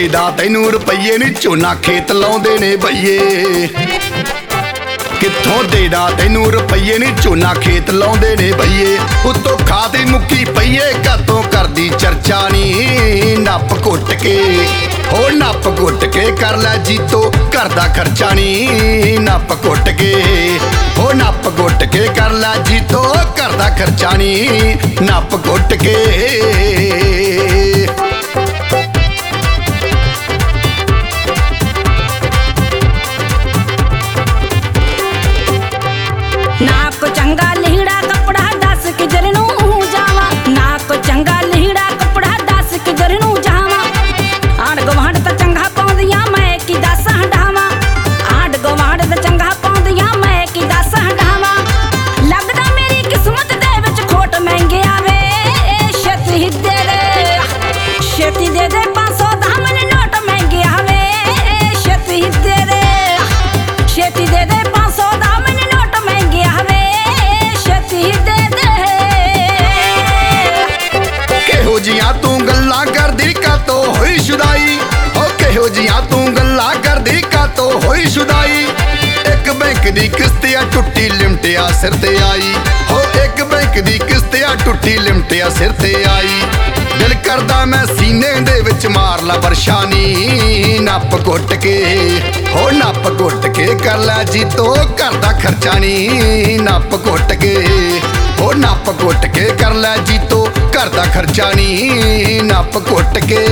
ਦੇਦਾ ਤੈਨੂੰ ਰੁਪਈਏ ਨੀ ਝੋਨਾ ਖੇਤ ਲਾਉਂਦੇ ਨੇ ਬਈਏ। ਕਿੱਥੋਂ ਦੇਦਾ ਤੈਨੂੰ ਰੁਪਈਏ ਨੀ ਝੋਨਾ ਖੇਤ ਲਾਉਂਦੇ ਨੇ ਬਈਏ। ਉੱਤੋਂ ਖਾਦੀ ਮੁੱਕੀ ਪਈਏ ਕਾਤੋਂ ਕਰਦੀ ਚਰਚਾ ਨੀ। ਨੱਪ ਘੁੱਟ ਕੇ ਹੋ ਨੱਪ ਘੁੱਟ ਕੇ ਕਰ ਲੈ ਜੀਤੋ ਘਰ ਦਾ ਖਰਚਾ ਨੀ। ਨੱਪ ਘੁੱਟ ਕੇ ਹੋ ਨੱਪ ਘੁੱਟ ਕੇ ਕਰ ਲੈ ਜੀਤੋ ਘਰ ਦਾ ਖਰਚਾ ਨੀ। ਨੱਪ ਘੁੱਟ ਕੇ ना को चंगा लीड़ा कपड़ा दस किधर नू जावा। ना को चंगा लीड़ा कपड़ा दस किधर नू जावा। आड़ गवाड़ तो चंगा पाउंदियां मैं की दस हटावा। आड़ गवाड़ तो चंगा पाउंदियां मैं की दस हटावा। लगदा मेरी किस्मत दे विच खोट महंगे आवे। छेती दे दे 500 दा मैनू नोट महंगे आवे। छेती दे दे 500 दा मैनू नोट महंगे आवे। छेती दे दे। किहो जियां तू गल्लां करदी कातों होई शुदाई। ओ किहो जियां तू गल्लां करदी कातों होई शुदाई। एक बैंक दी किस्त आ टुट्टी लिमटिया सिर ते आई। हो एक बैंक दी किस्त आ टुट्टी लिमटिया सिर ते आई। दिल करदा मैं सीने दे विच मार ला बरशानी। नੱਪ घुੱਟ के हो नੱਪ घुੱਟ के कर लै जीतो घर दा खर्चा नी। नੱਪ घुੱਟ के हो नੱਪ घुੱਟ के कर लै जीतो घर दा खर्चा नी। नੱਪ घुੱਟ के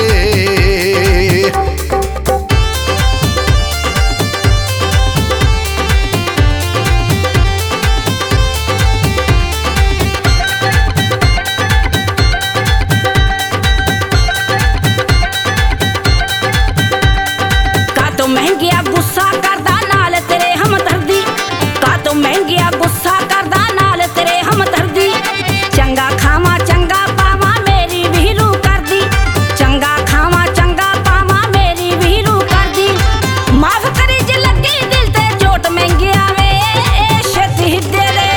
महंगिया गुस्सा करदा नाल तेरे हमदर्दी। कातों महंगिया गुस्सा करदा नाल तेरे हमदर्दी। चंगा खावा चंगा पावा मेरी भी रू करदी। चंगा खावा चंगा पावा मेरी भी रू करदी। माफ करी जे लगी दिल ते चोट महंगे आवे। छेती दे दे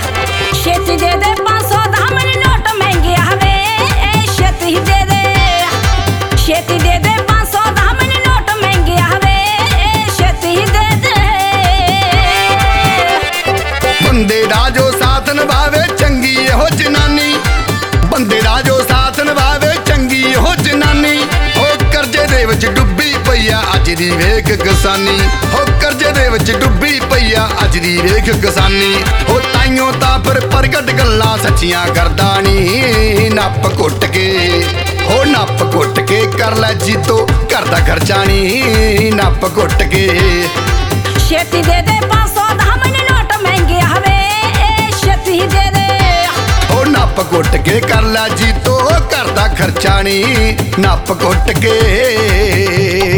500 दा मैनू नोट महंगे आवे। छेती दे दे 500 दा मैनू नोट महंगे आवे। बंदे दा जो साथ निभावे चंगी हो जनानी। बंदे दा जो साथ निभावे चंगी हो जनानी। हो करजे दे विच डुब्बी पई आ अज दी वेख किसानी। हो करजे दे विच डुब्बी पई आ अज दी वेख किसानी। हो ताइयों तां फिर प्रगट गल्लां सच्चियां करदा नी। नੱਪ घुੱਟ के हो नੱਪ घुੱਟ के कर लै जीतो घर दा खर्चा नी। नੱਪ घुੱਟ के छेती दे 500 दा मैनू नोट महंगे आवे। छेती दे दे हो नੱਪ घुੱਟ के कर लै जीतो घर दा खर्चा नी। नੱਪ घुੱਟ के